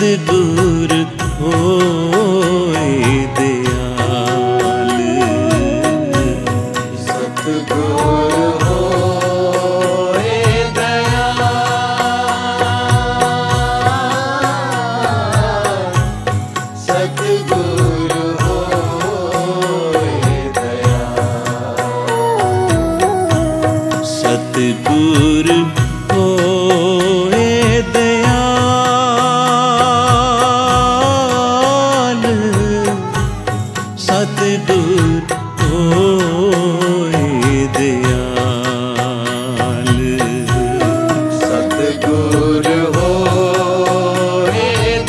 सतगुर होए दयाल। सतगुर होए दयाल, सतगुर होए दयाल। सतगुर होए दयाल, सतगुर होए दयाल। सतगुर होए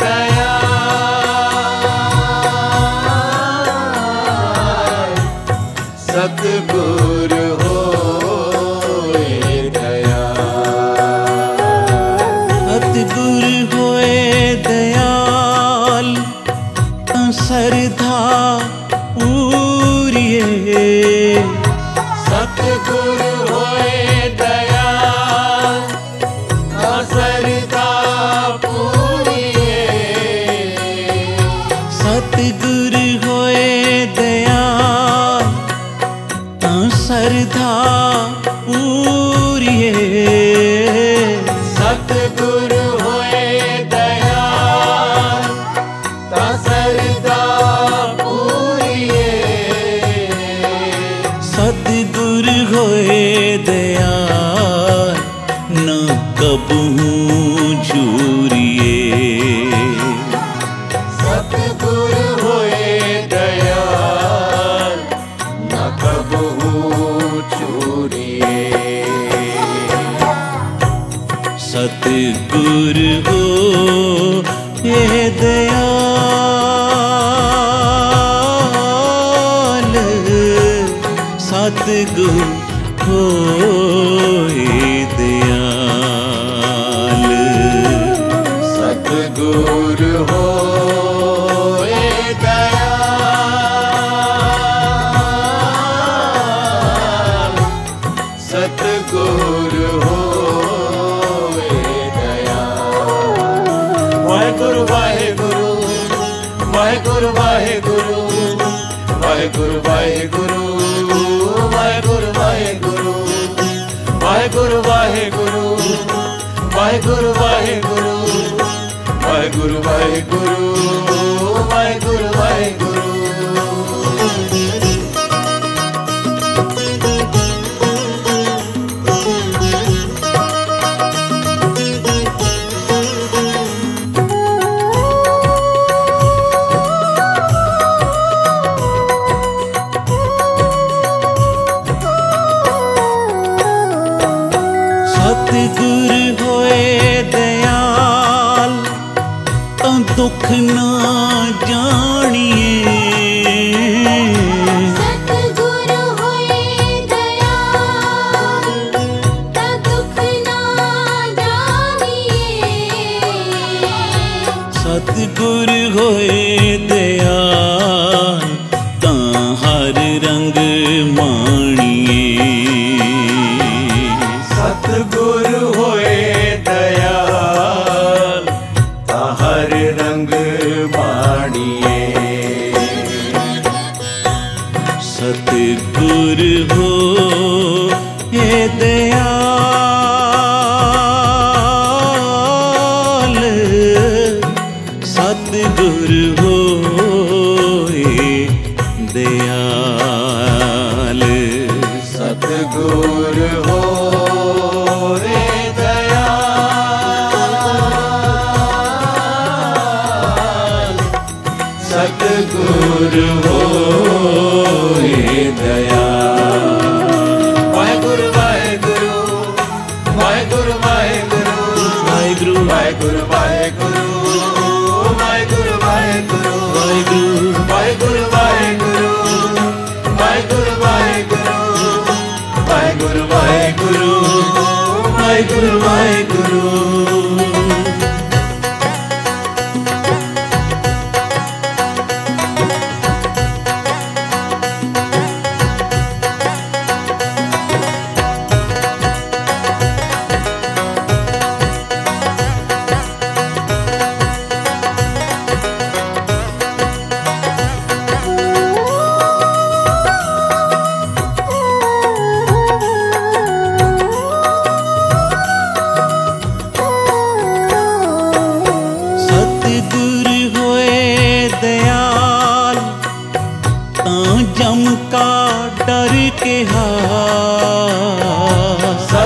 दयाल, सतगुर होए दयाल। सतगुर होए दयाल, सरधा पूरिए। सतगुर होए दयाल, सरदा पूरिए। सतगुर होए दयाल, सरधा पूरिए। सतगुर होए दयाल, सरदा पूरिए। सतगुर होए दयाल, न कबहू झूरिए। सतगुर होए दयाल, न कबहू चूरिए। सतगुर होए दयाल, सतगुर होए दयाल। सतगुर होए दयाल, सतगुर होए दयाल। वाहेगुरु वाहेगुरु, वाहेगुरु वाहेगुरु, वाहेगुरु वाहेगुरु, वाहेगुरु वाहेगुरु, वाहेगुरु वाहेगुरु, वाहेगुरु वाहेगुरु, वाहेगुरु वाहेगुरु, वाहेगुरु वाहेगुरु। सतगुर होए दयाल, दुख ना जानिए। सतगुर होए दयाल, दुख ना जानिए। सतगुर होए दयाल, तां हर रंग माणिए। सतगुर होए दयाल, हर रंग माणिए। सतगुर होए दयाल, सतगुर होए दयाल। सतगुर होए दयाल, सतगुर होए दयाल। वाहेगुरु वाहेगुरु, वाहेगुरु वाहेगुरु, वाहेगुरु वाहेगुरु वाहेगुरु, वाहेगुरु वाहेगुरु, वाहेगुरु वाहेगुरु, वाहेगुरु वाहेगुरु, वाहेगुरु वाहेगुरु, वाहेगुरु वाहेगुरु।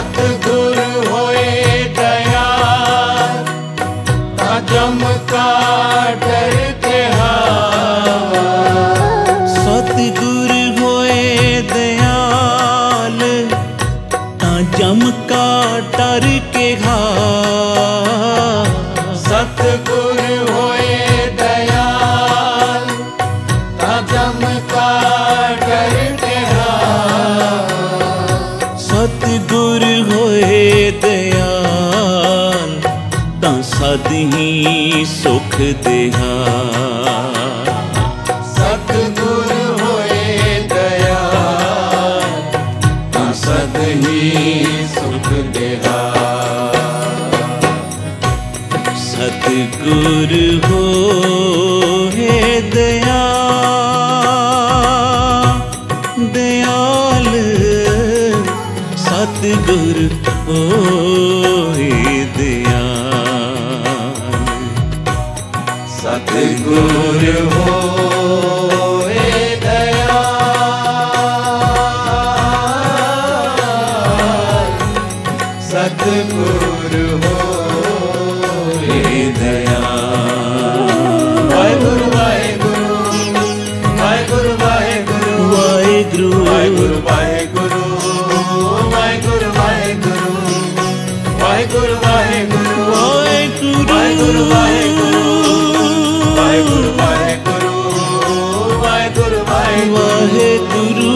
सतगुर होए दयाल ता जम का डर के सतगुर होए दयाल ता जम का डर के सतगुर होए दयाल ता जम का डर के सतगुर होए दयाल ता सद ही सुख देहा सतगुर होए दयाल ता सद ही सुख देहा सतगुर होए दयाल सतगुर होए दयाल सतगुर होए दयाल सतगुर होए दयाल वाहेगुरु वाहेगुरु वाहेगुरु वाहेगुरु वाहेगुरु वाहेगुरु वाहेगुरु वाहेगुरु वाहेगुरु वाहेगुरु वाहेगुरु वाहेगुरु वाहेगुरु वाहेगुरु वाहेगुरु वाहेगुरु वाहेगुरु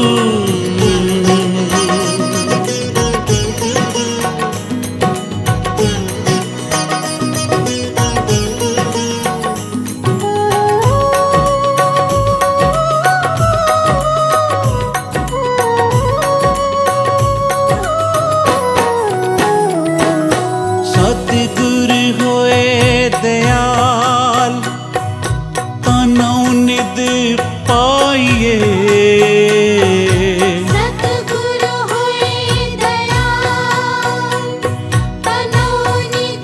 सतगुर होए दयाल तानौ निद पाइए सतगुर होए दयाल तनो निध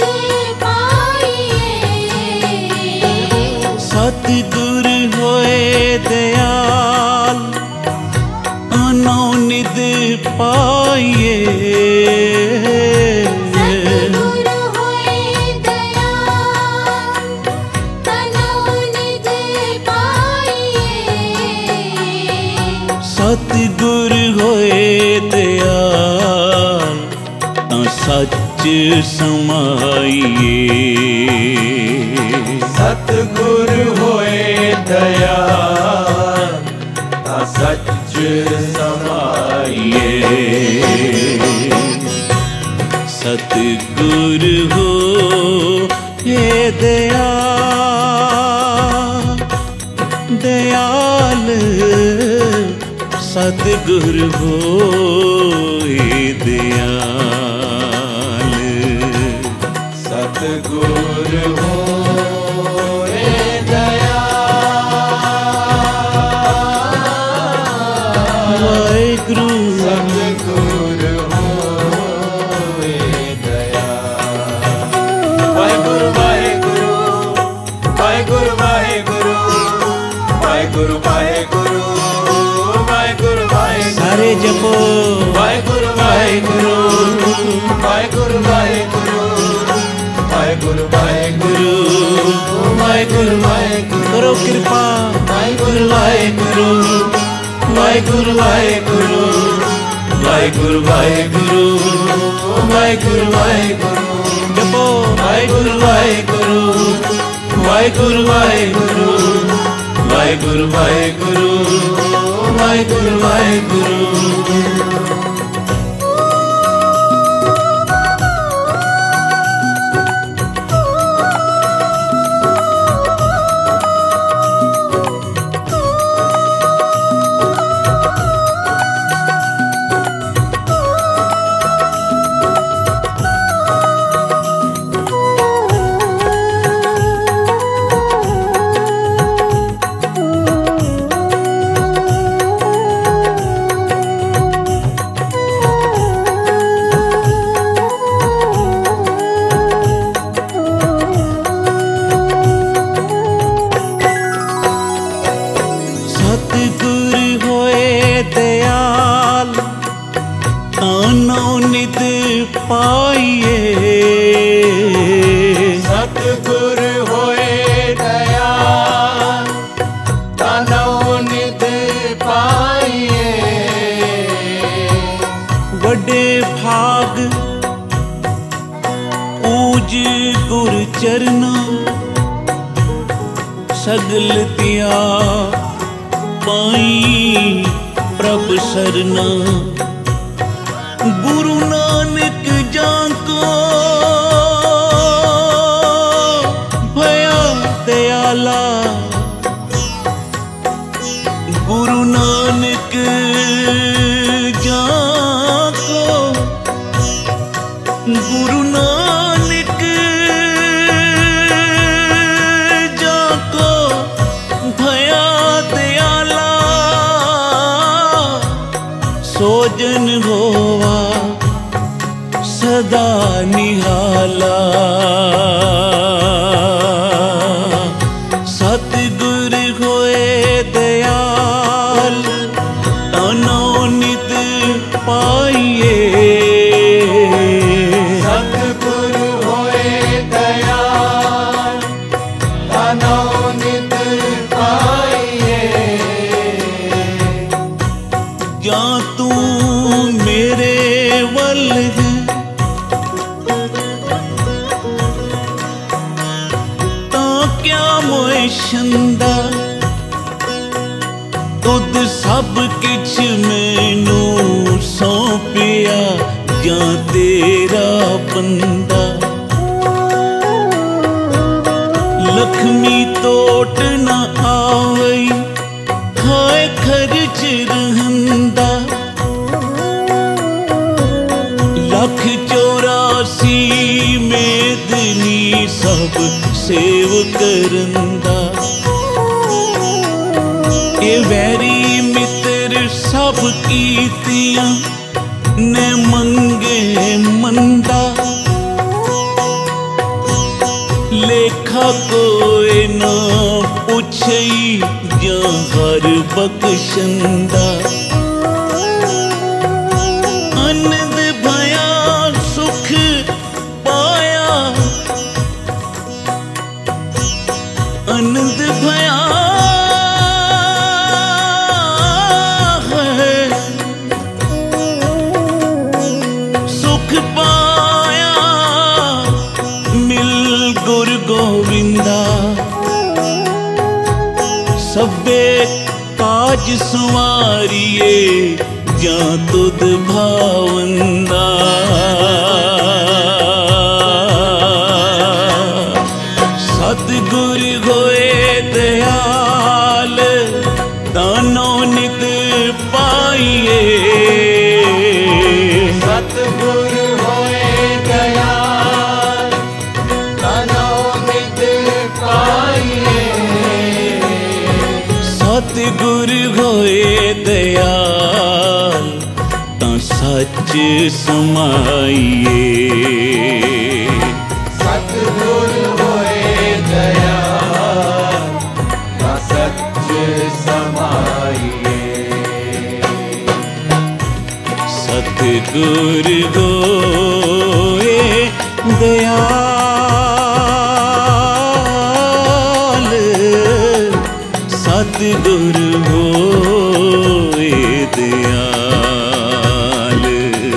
पाइए सतगुर होए दयाल तानौ निद पाइए सतगुर होए दयाल तनो निध पाइए सतगुर होए दयाल ता सच समाइए सतगुर होए दयाल ता सच समाइए सतगुर हो ये दयाल सतगुर हो ये दयाल सतगुर होए दयाल वाहेगुरु सतगुर होए दयाल वाहेगुरु वाहेगुरु वाहेगुरु वाहेगुरु वाहेगुरु वाहेगुरु वाहेगुरु वाहेगुरु सारे जपो वाहेगुरु वाहेगुरु वाहेगुरु वाहेगुरु वाहेगुरु वाहेगुरु वाहेगुरु वाहेगुरु करो कृपा वाहेगुरु वाहेगुरु वाहेगुरु वाहेगुरु वाहेगुरु वाहेगुरु वाहेगुरु वाहेगुरु जपो वाहेगुरु वाहेगुरु वाहेगुरु वाहेगुरु वाहेगुरु वाहेगुरु वाहेगुरु वाहेगुरु पाइए। सतगुर होए दयाल तनौ निध पाइए। वड्डे भाग पूज गुर चरना, सगल तिया पाई प्रभ सरना। गुरु नानक जाको भया दयाला। गुरु नानक जाको, गुरु नानक जाको भया दयाला। सोजन होवा सदा निहाला। सतगुर होए दयाल तनौ निध पाइए। सतगुर होए दयाल तनौ निध पाइए। जा तू मेरे वल है, तां क्या मोए शंदा। तुद सब किछ मैनू सौंपिया, जा तेरा बंदा। लक्ष्मी तोट न आवई, हाय खर्च रहंदा। लख 84 मेदनी सब सेव करंदा। ये वैरी मित्र सब कीतियां ने मंगे मंदा। लेखा कोई ना पुछई, जा हर बख्शंदा। आनंद भया सुख पाया, आनंद भया है। सुख पाया मिल गुर गोविंदा। सबे काज संवारिए, जा तुद भावंदा। सतगुर होए दयाल तनौ निध पाइए। सतगुर होए दयाल तनौ निध पाइए। सतगुर होए दयाल तां सच समाइए। सतगुर होए दयाल तां सच समाइए। सतगुर होए दयाल, सतगुर होए दयाल।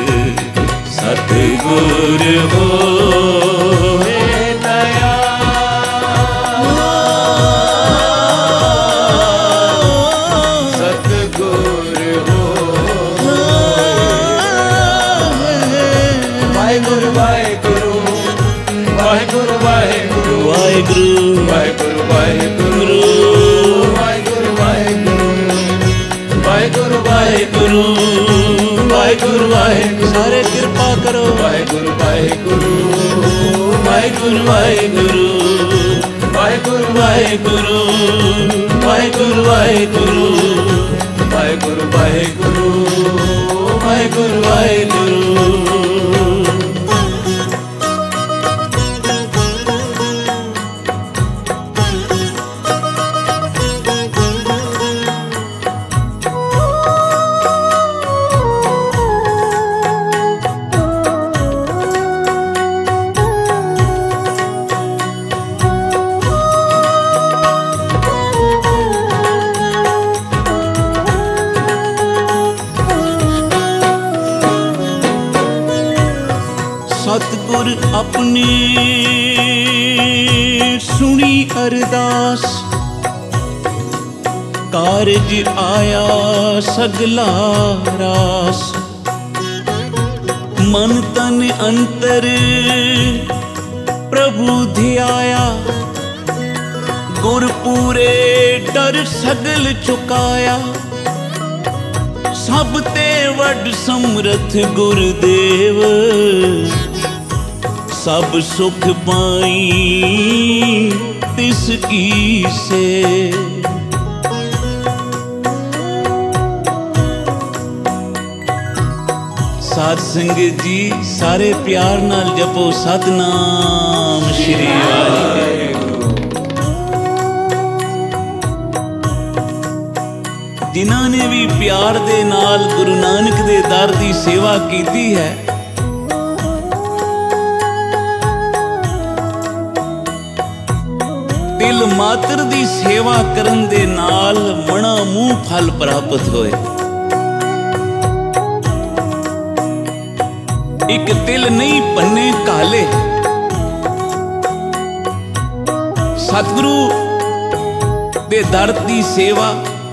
सतगुर होए सतगुर हो। वाहिगुरु वाहिगुरु वाहिगुरु वाहिगुरु वाहिगुरु वाहिगुरु वाहिगुरु वाहिगुरु वाहिगुरु वाहिगुरु वाहिगुरु वाहिगुरु। सारे कृपा करो। वाहिगुरु वाहिगुरु वाहिगुरु वाहिगुरु वाहिगुरु वाहिगुरु वाहिगुरु वाहिगुरु वाहिगुरु वाहिगुरु वाहिगुरु वाहिगुरु। सतगुर अपने सुनी अरदास, कारज आया सगला रास। मन तन अंतर प्रभु ध्याया, गुर पूरे डर सगल चुकाया। सब ते वड समरथ गुरुदेव, सब सुख पाई तिस की से। साध संगत जी सारे प्यार नाल जपो सतनाम श्री वाहिगुरू। जिन्हां ने भी प्यार दे नाल गुरु नानक दे दर दी सेवा कीती है, दिल मात्र दी सेवा करन दे नाल मना मूंह फल प्राप्त होए। एक दिल नहीं भन्ने काले, सतगुरु दे दर दी सेवा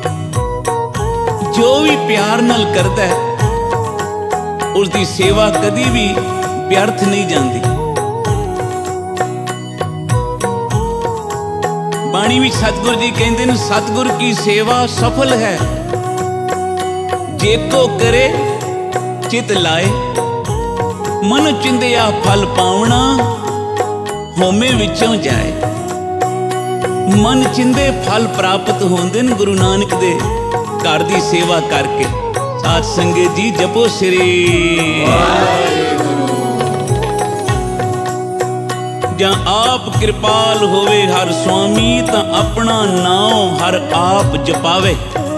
जो भी प्यार नाल करता है उसकी सेवा कदी भी व्यर्थ नहीं जाती। बाणी भी सतगुरु जी कहते हैं, सतगुरु की सेवा सफल है, जे को करे चित लाए। मन चिंदिया फल पावना, होमे विचों जाए। मन चिंदे फल प्राप्त होंदे न गुरु नानक दे घर दी सेवा करके। साध संगत जी जपो श्री जां आप कृपाल होवे हर स्वामी, तां अपना नाम हर आप जपावे।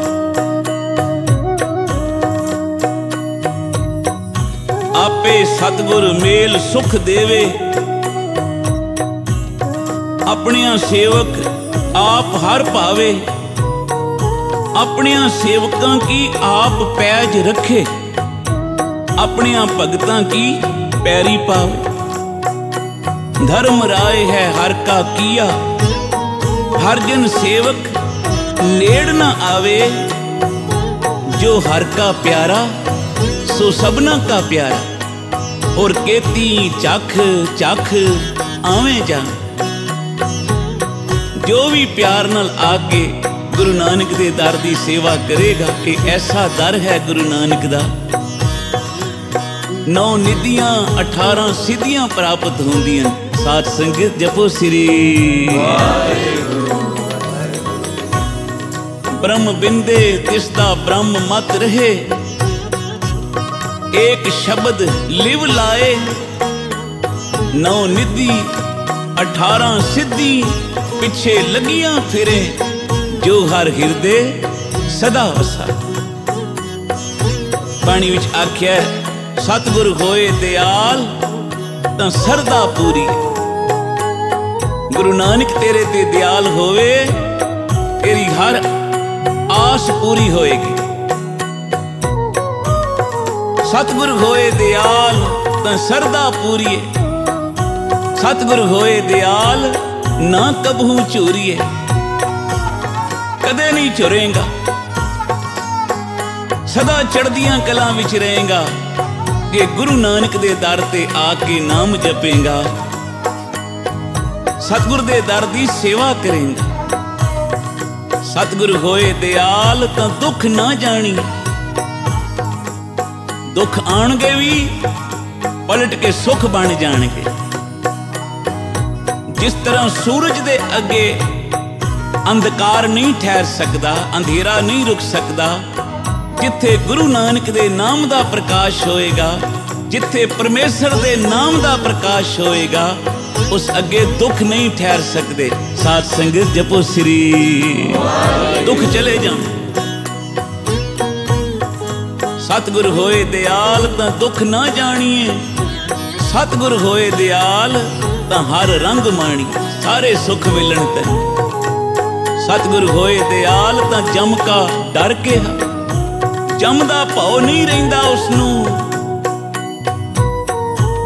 आपे सतगुर मेल सुख देवे, अपनिया सेवक आप हर पावे। अपनिया सेवकां की आप पैज रखे, अपनिया भगतां की पैरी पावे। धर्म राय है हर का किया, हर जन सेवक नेड़ न आवे। जो हर का प्यारा सो सबना का प्यारा, और केती चख चख आवे जा। जो भी प्यार नाल आके गुरु नानक दे दर दी सेवा करेगा, कि ऐसा दर है गुरु नानक दा। 9 निधियां 18 सिद्धियां प्राप्त होंदियां। साध संगत जपो श्री ब्रह्म बिंदे तिसदा ब्रह्म मत रहे। एक शब्द लिव लाए, 9 निधि 18 सिद्धि पिछे लगियां फिरे। जो हर हिरदे सदा वसा। बाणी विच आख्या, सतगुर होए दयाल तां सरदा पूरी। गुरु नानक तेरे ते दयाल होवे, तेरी हर आस पूरी होएगी। सतगुर होए दयाल तां सरदा पूरीए। सतगुर होए दयाल ना कबहू चोरीए। कदे नहीं चुरेगा, सदा चढ़दियां कलां विच रहेगा। जे गुरु नानक दे दर ते आके नाम जपेगा, सतगुर दे दर दी सेवा करेगा। सतगुर होए दयाल तां दुख ना जानी। दुख आणगे भी पलट के सुख बन जाणगे। जिस तरह सूरज दे अगे अंधकार नहीं ठहर सकता, अंधेरा नहीं रुक सकता, जिथे गुरु नानक दे नाम दा प्रकाश होएगा, जिथे परमेश्वर दे नाम दा प्रकाश होएगा, उस अगे दुख नहीं ठहर सकते। साध संगत जपो श्री दुख चले जाओ। सतगुर होए दयाल तां दुख ना जानिए। सतगुर होए दयाल तां हर रंग माणी। सारे सुख मिलन तैनूं। सतगुर होए दयाल तां जम का डर के जम दा भाव नहीं रहिंदा उसनूं।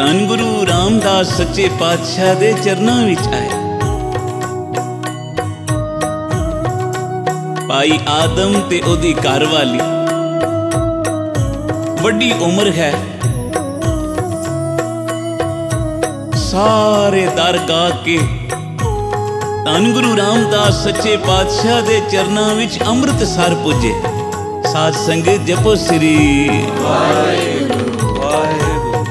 ਧੰਨ ਗੁਰੂ ਰਾਮਦਾਸ ਸੱਚੇ ਪਾਤਸ਼ਾਹ ਦੇ ਚਰਨਾਂ ਵਿੱਚ ਆਏ। ਭਾਈ ਆਦਮ ਤੇ ਉਹਦੀ ਘਰਵਾਲੀ, ਵੱਡੀ ਉਮਰ ਹੈ, ਸਾਰੇ ਦਰ ਗਾ ਕੇ ਧੰਨ ਗੁਰੂ ਰਾਮਦਾਸ ਸੱਚੇ ਪਾਤਸ਼ਾਹ ਦੇ ਚਰਨਾਂ ਵਿੱਚ ਅੰਮ੍ਰਿਤਸਰ ਪੁੱਜੇ। ਸਾਧ ਸੰਗਤ ਜਪੋ ਸ੍ਰੀ ਵਾਹਿਗੁਰੂ ਵਾਹਿਗੁਰੂ।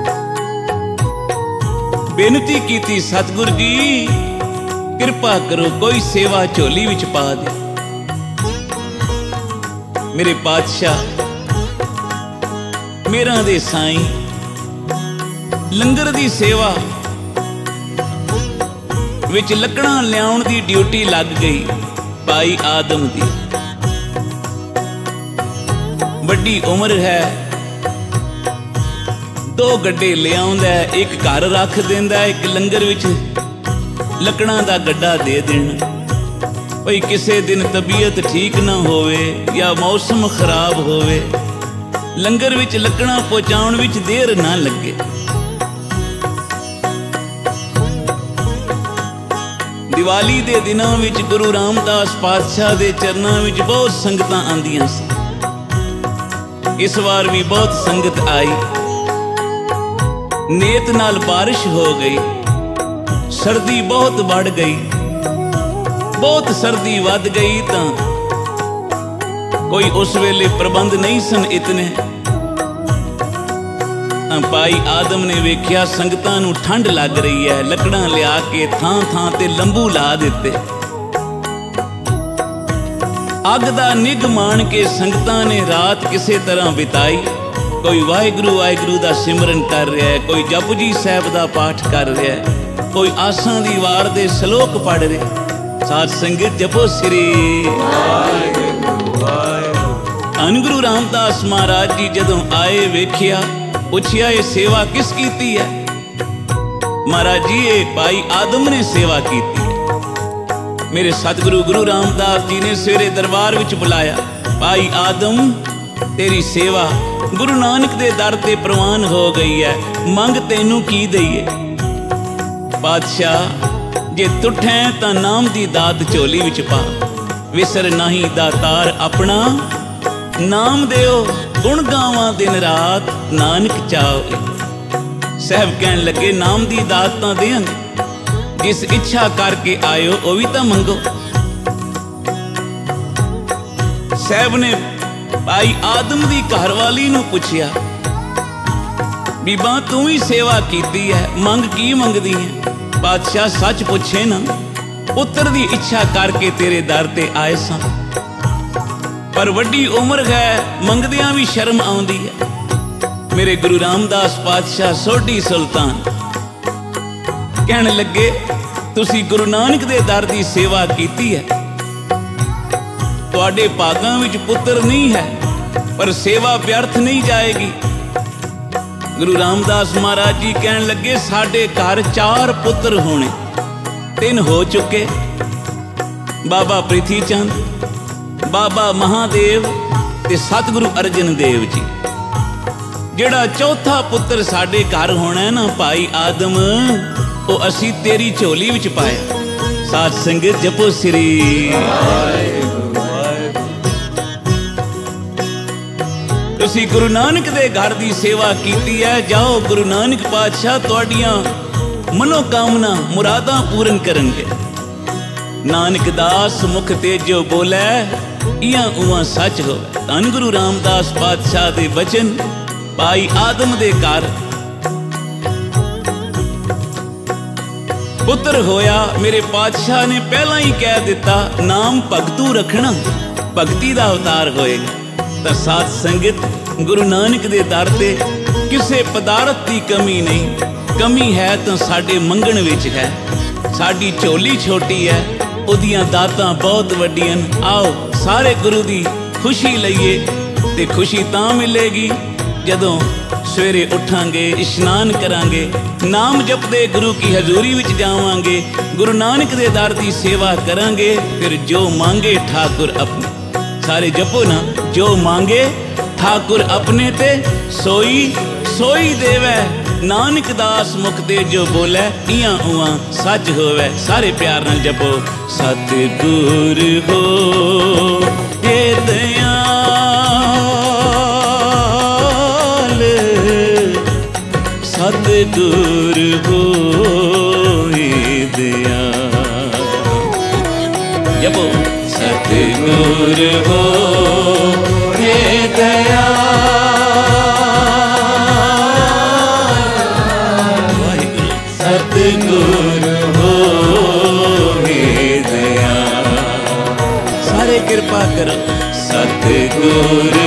ਬੇਨਤੀ ਕੀਤੀ, ਸਤਿਗੁਰ ਜੀ ਕਿਰਪਾ ਕਰੋ, ਕੋਈ ਸੇਵਾ ਝੋਲੀ ਵਿੱਚ ਪਾ ਦੇ। ਮੇਰੇ ਪਾਤਸ਼ਾਹ, ਮੇਰਾ ਦੇ ਸਾਈਂ, ਲੰਗਰ ਦੀ ਸੇਵਾ ਵਿੱਚ ਲੱਕੜਾਂ ਲਿਆਉਣ ਦੀ ਡਿਊਟੀ ਲੱਗ ਗਈ ਭਾਈ ਆਦਮ ਦੀ। ਵੱਡੀ ਉਮਰ ਹੈ, 2 ਗੱਡੇ ਲਿਆਉਂਦਾ, ਇੱਕ ਘਰ ਰੱਖ ਦਿੰਦਾ, ਇੱਕ ਲੰਗਰ ਵਿੱਚ ਲੱਕੜਾਂ ਦਾ ਗੱਡਾ ਦੇ ਦੇਣਾ। ਭਈ ਕਿਸੇ ਦਿਨ ਤਬੀਅਤ ਠੀਕ ਨਾ ਹੋਵੇ ਜਾਂ ਮੌਸਮ ਖਰਾਬ ਹੋਵੇ, ਲੰਗਰ ਵਿੱਚ ਲੱਕੜਾਂ ਪਹੁੰਚਾਉਣ ਵਿੱਚ ਦੇਰ ਨਾ ਲੱਗੇ। ਦੀਵਾਲੀ ਦੇ ਦਿਨਾਂ ਵਿੱਚ ਗੁਰੂ ਰਾਮਦਾਸ ਪਾਤਸ਼ਾਹ ਦੇ ਚਰਨਾਂ ਵਿੱਚ ਬਹੁਤ ਸੰਗਤਾਂ ਆਉਂਦੀਆਂ ਸੀ। ਇਸ ਵਾਰ ਵੀ ਬਹੁਤ ਸੰਗਤ ਆਈ। ਨੇਤ ਨਾਲ ਬਾਰਿਸ਼ ਹੋ ਗਈ, ਸਰਦੀ ਬਹੁਤ ਵੱਧ ਗਈ। ਬਹੁਤ ਸਰਦੀ ਵੱਧ ਗਈ ਤਾਂ ਕੋਈ ਉਸ ਵੇਲੇ ਪ੍ਰਬੰਧ ਨਹੀਂ ਸਨ ਇਤਨੇ। ਭਾਈ ਆਦਮ ਨੇ ਵੇਖਿਆ ਸੰਗਤਾਂ ਨੂੰ ਠੰਡ ਲੱਗ ਰਹੀ ਹੈ, ਲੱਕੜਾਂ ਲਿਆ ਕੇ ਥਾਂ ਥਾਂ ਤੇ ਲੰਬੂ ਲਾ ਦਿੱਤੇ। ਅੱਗ ਦਾ ਨਿੱਘ ਮਾਣ ਕੇ ਸੰਗਤਾਂ ਨੇ ਰਾਤ ਕਿਸੇ ਤਰ੍ਹਾਂ ਬਿਤਾਈ। ਕੋਈ ਵਾਹਿਗੁਰੂ ਵਾਹਿਗੁਰੂ ਦਾ ਸਿਮਰਨ ਕਰ ਰਿਹਾ ਹੈ, ਕੋਈ ਜਪਜੀ ਸਾਹਿਬ ਦਾ ਪਾਠ ਕਰ ਰਿਹਾ ਹੈ, ਕੋਈ ਆਸਾਂ ਦੀ ਵਾਰ ਦੇ ਸ਼ਲੋਕ ਪੜ੍ਹ ਰਿਹਾ। ਸਾਧ ਸੰਗਤ ਜਪੋ ਸ੍ਰੀ ਵਾਹਿਗੁਰੂ ਵਾਹਿਗੁਰੂ। ਧੰਨ ਗੁਰੂ ਰਾਮਦਾਸ ਮਹਾਰਾਜ ਜੀ ਜਦੋਂ ਆਏ, ਵੇਖਿਆ, ਪੁੱਛਿਆ ਇਹ ਸੇਵਾ ਕਿਸ ਕੀਤੀ ਹੈ? ਮਹਾਰਾਜ ਜੀ ਇਹ ਭਾਈ ਆਦਮ ਨੇ ਸੇਵਾ ਕੀਤੀ ਹੈ। ਮੇਰੇ ਸਤਿਗੁਰੂ ਗੁਰੂ ਰਾਮਦਾਸ ਜੀ ਨੇ ਸਵੇਰੇ ਦਰਬਾਰ ਵਿੱਚ ਬੁਲਾਇਆ। ਭਾਈ ਆਦਮ, ਤੇਰੀ ਸੇਵਾ ਗੁਰੂ ਨਾਨਕ ਦੇ ਦਰ ਤੇ ਪ੍ਰਵਾਨ ਹੋ ਗਈ ਹੈ, ਮੰਗ ਤੈਨੂੰ ਕੀ ਦਈਏ? ਪਾਤਸ਼ਾਹ, ਜੇ ਤੁਠੈਂ ਤਾਂ ਨਾਮ ਦੀ ਦਾਤ ਝੋਲੀ ਵਿੱਚ ਪਾ, ਵਿਸਰ ਨਹੀਂ ਦਾਤਾਰ ਆਪਣਾ, ਨਾਮ ਦਿਓ ਗੁਣ ਗਾਵਾਂ ਦਿਨ ਰਾਤ, ਨਾਨਕ ਚਾਹੇ। ਸਾਹਿਬ ਕਹਿਣ ਲੱਗੇ, ਨਾਮ ਦੀ ਦਾਤ ਤਾਂ ਦੇਵਾਂਗੇ, ਜਿਸ ਇੱਛਾ ਕਰਕੇ ਆਇਓ ਉਹ ਵੀ ਤਾਂ ਮੰਗੋ। ਸਾਹਿਬ ਨੇ ਭਾਈ ਆਦਮ ਦੀ ਘਰਵਾਲੀ ਨੂੰ ਪੁੱਛਿਆ, ਬੀਬਾ ਤੂੰ ਵੀ ਸੇਵਾ ਕੀਤੀ ਹੈ, ਮੰਗ ਕੀ ਮੰਗਦੀ ਹੈ? ਬਾਦਸ਼ਾਹ ਸੱਚ ਪੁੱਛੇ ਨਾ, ਪੁੱਤਰ ਦੀ ਇੱਛਾ ਕਰਕੇ ਤੇਰੇ ਦਰ ਤੇ ਆਏ ਸਾਂ, ਪਰ ਵੱਡੀ ਉਮਰ ਹੈ, ਮੰਗਦਿਆਂ ਵੀ ਸ਼ਰਮ ਆਉਂਦੀ ਹੈ। ਮੇਰੇ ਗੁਰੂ ਰਾਮਦਾਸ ਪਾਤਸ਼ਾਹ ਸੋਢੀ ਸੁਲਤਾਨ ਕਹਿਣ ਲੱਗੇ, ਤੁਸੀਂ ਗੁਰੂ ਨਾਨਕ ਦੇ ਦਰ ਦੀ ਸੇਵਾ ਕੀਤੀ ਹੈ, ਤੁਹਾਡੇ ਭਾਗਾਂ ਵਿੱਚ ਪੁੱਤਰ ਨਹੀਂ ਹੈ, ਪਰ ਸੇਵਾ ਵਿਅਰਥ ਨਹੀਂ ਜਾਏਗੀ। ਗੁਰੂ ਰਾਮਦਾਸ ਮਹਾਰਾਜ ਜੀ ਕਹਿਣ ਲੱਗੇ, ਸਾਡੇ ਘਰ 4 ਪੁੱਤਰ ਹੋਣੇ, 3 ਹੋ ਚੁੱਕੇ, ਬਾਬਾ ਪ੍ਰਿਥੀ ਚੰਦ, ਬਾਬਾ ਮਹਾਦੇਵ ਤੇ ਸਤਿਗੁਰੂ ਅਰਜਨ ਦੇਵ ਜੀ। ਜਿਹੜਾ 4ਥਾ ਪੁੱਤਰ ਸਾਡੇ ਘਰ ਹੋਣਾ ਹੈ ਨਾ ਭਾਈ ਆਦਮ, ਉਹ ਅਸੀਂ ਤੇਰੀ ਝੋਲੀ ਵਿੱਚ ਪਾਇਆ। ਸਾਧ ਸੰਗਤ ਜਪੋ ਸ੍ਰੀ ਵਾਹਿਗੁਰੂ ਵਾਹਿਗੁਰੂ। ਤੁਸੀਂ ਗੁਰੂ ਨਾਨਕ ਦੇ ਘਰ ਦੀ ਸੇਵਾ ਕੀਤੀ ਹੈ, ਜਾਓ ਗੁਰੂ ਨਾਨਕ ਪਾਤਸ਼ਾਹ ਤੁਹਾਡੀਆਂ ਮਨੋਕਾਮਨਾ ਮੁਰਾਦਾਂ ਪੂਰਨ ਕਰਨਗੇ। ਨਾਨਕ ਦਾਸ ਮੁਖ ਤੇ ਜੋ ਬੋਲੇ, ਇਆਂ ਉਆਂ ਸੱਚ ਹੋਵੇ। ਧੰਨ ਗੁਰੂ ਰਾਮਦਾਸ ਪਾਤਸ਼ਾਹ ਦੇ ਬਚਨ ਭਾਈ ਆਦਮ ਦੇ ਘਰ ਪੁੱਤਰ ਹੋਇਆ। ਮੇਰੇ ਪਾਤਸ਼ਾਹ ਨੇ ਪਹਿਲਾਂ ਹੀ ਕਹਿ ਦਿੱਤਾ, ਨਾਮ ਭਗਤੂ ਰੱਖਣਾ, ਭਗਤੀ ਦਾ ਅਵਤਾਰ ਹੋਏਗਾ। ਤਾਂ ਸਾਧ ਸੰਗਤ ਗੁਰੂ ਨਾਨਕ ਦੇ ਦਰ ਤੇ ਕਿਸੇ ਪਦਾਰਥ ਦੀ ਕਮੀ ਨਹੀਂ, ਕਮੀ ਹੈ ਤਾਂ ਸਾਡੇ ਮੰਗਣ ਵਿੱਚ ਹੈ। ਸਾਡੀ ਝੋਲੀ ਛੋਟੀ ਹੈ, ਉਹਦੀਆਂ ਦਾਤਾਂ ਬਹੁਤ ਵੱਡੀਆਂ। ਆਓ ਸਾਰੇ ਗੁਰੂ ਦੀ ਖੁਸ਼ੀ ਲਈਏ, ਤੇ ਖੁਸ਼ੀ ਤਾਂ ਮਿਲੇਗੀ ਜਦੋਂ ਸਵੇਰੇ ਉੱਠਾਂਗੇ, ਇਸ਼ਨਾਨ ਕਰਾਂਗੇ, ਨਾਮ ਜਪਦੇ ਗੁਰੂ ਕੀ ਹਜ਼ੂਰੀ ਵਿੱਚ ਜਾਵਾਂਗੇ, ਗੁਰੂ ਨਾਨਕ ਦੇ ਦਰ ਦੀ ਸੇਵਾ ਕਰਾਂਗੇ। ਫਿਰ ਜੋ ਮੰਗੇ ਠਾਕੁਰ ਆਪਣੇ, ਸਾਰੇ ਜਪੋ ਨਾ, ਜੋ ਮੰਗੇ ਠਾਕੁਰ ਆਪਣੇ ਤੇ ਸੋਈ ਸੋਈ ਦੇਵੈ, नानक दास मुख ते जो बोले इयां उआं सच होवे। सारे प्यार नाल जपो सतगुर हो हे दयाल, सतगुर हो हे दयाल। जपो सतगुर हो हे दयाल, सतगुर हो हे दयाल। सारे कृपा करो सतगुर